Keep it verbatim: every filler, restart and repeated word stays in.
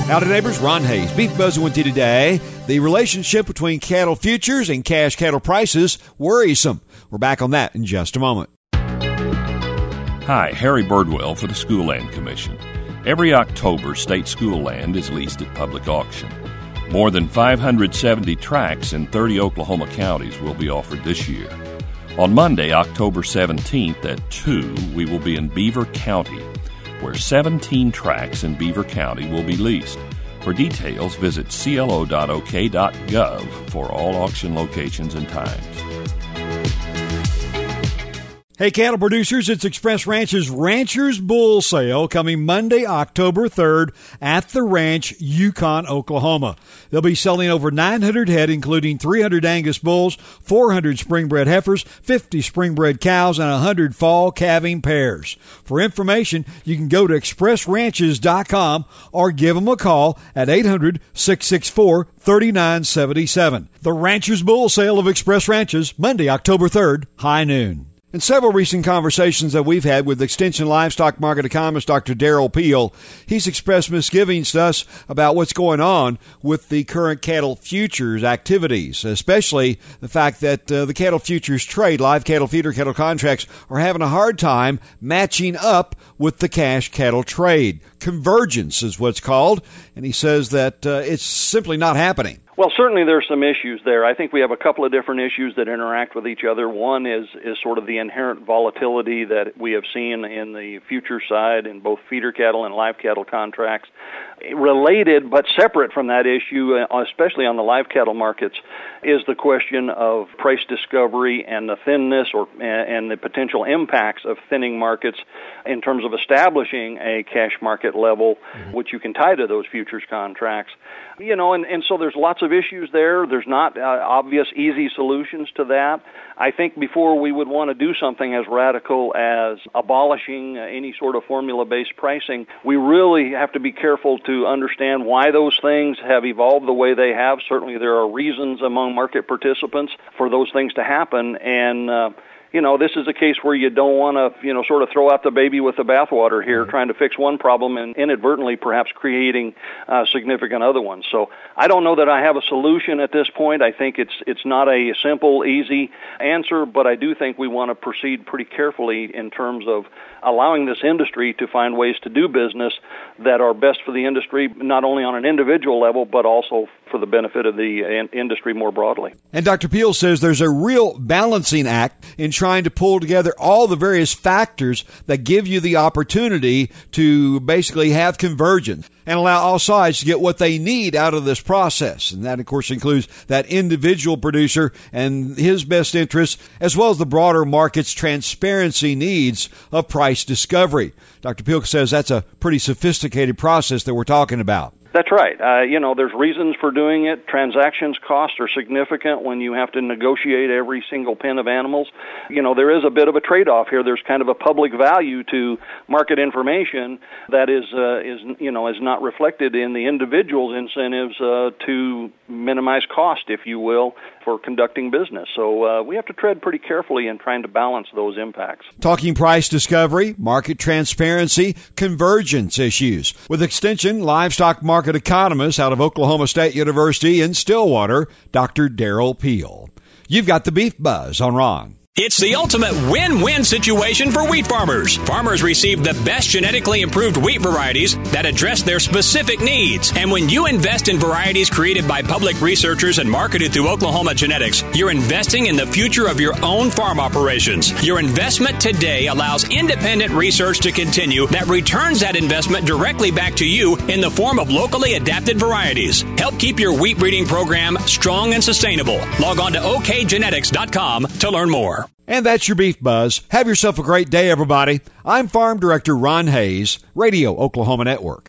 Howdy neighbors, Ron Hayes. Beef Buzzing with you today. The relationship between cattle futures and cash cattle prices worrisome. We're back on that in just a moment. Hi, Harry Birdwell for the School Land Commission. Every October, state school land is leased at public auction. More than five hundred seventy tracts in thirty Oklahoma counties will be offered this year. On Monday, October seventeenth at two, we will be in Beaver County, where seventeen tracts in Beaver County will be leased. For details, visit c l o dot o k dot gov for all auction locations and times. Hey, cattle producers, it's Express Ranch's Rancher's Bull Sale coming Monday, October third at the ranch, Yukon, Oklahoma. They'll be selling over nine hundred head, including three hundred Angus bulls, four hundred springbred heifers, fifty springbred cows, and one hundred fall calving pairs. For information, you can go to express ranches dot com or give them a call at eight hundred, six six four, three nine seven seven. The Rancher's Bull Sale of Express Ranches, Monday, October third, high noon. In several recent conversations that we've had with Extension Livestock Market economist Doctor Darrell Peel, he's expressed misgivings to us about what's going on with the current cattle futures activities, especially the fact that uh, the cattle futures trade, live cattle, feeder cattle contracts, are having a hard time matching up with the cash cattle trade. Convergence is what's called, and he says that uh, it's simply not happening. Well, certainly there's some issues there. I think we have a couple of different issues that interact with each other. One is is sort of the inherent volatility that we have seen in the future side in both feeder cattle and live cattle contracts. Related but separate from that issue, especially on the live cattle markets, is the question of price discovery and the thinness or and the potential impacts of thinning markets in terms of establishing a cash market level, mm-hmm. which you can tie to those futures contracts. You know, and, and so there's lots of issues there. There's not uh, obvious, easy solutions to that. I think before we would want to do something as radical as abolishing uh, any sort of formula-based pricing, we really have to be careful to understand why those things have evolved the way they have. Certainly there are reasons among market participants for those things to happen, and uh, you know, this is a case where you don't want to, you know, sort of throw out the baby with the bathwater here, mm-hmm. trying to fix one problem and inadvertently perhaps creating uh, significant other ones. So I don't know that I have a solution at this point. I think it's it's not a simple, easy answer, but I do think we want to proceed pretty carefully in terms of allowing this industry to find ways to do business that are best for the industry, not only on an individual level, but also for the benefit of the in- industry more broadly. And Doctor Peel says there's a real balancing act in trying to pull together all the various factors that give you the opportunity to basically have convergence and allow all sides to get what they need out of this process. And that, of course, includes that individual producer and his best interests, as well as the broader market's transparency needs of price discovery. Doctor Peel says that's a pretty sophisticated process that we're talking about. That's right. Uh, you know, there's reasons for doing it. Transactions costs are significant when you have to negotiate every single pen of animals. You know, there is a bit of a trade-off here. There's kind of a public value to market information that is, uh, is you know, is not reflected in the individual's incentives uh, to minimize cost, if you will, for conducting business. So uh, we have to tread pretty carefully in trying to balance those impacts. Talking price discovery, market transparency, convergence issues. With Extension Livestock Market Market economist out of Oklahoma State University in Stillwater, Doctor Darrell Peel. You've got the Beef Buzz on Ron. It's the ultimate win-win situation for wheat farmers. Farmers receive the best genetically improved wheat varieties that address their specific needs. And when you invest in varieties created by public researchers and marketed through Oklahoma Genetics, you're investing in the future of your own farm operations. Your investment today allows independent research to continue that returns that investment directly back to you in the form of locally adapted varieties. Help keep your wheat breeding program strong and sustainable. Log on to o k genetics dot com to learn more. And that's your Beef Buzz. Have yourself a great day, everybody. I'm Farm Director Ron Hayes, Radio Oklahoma Network.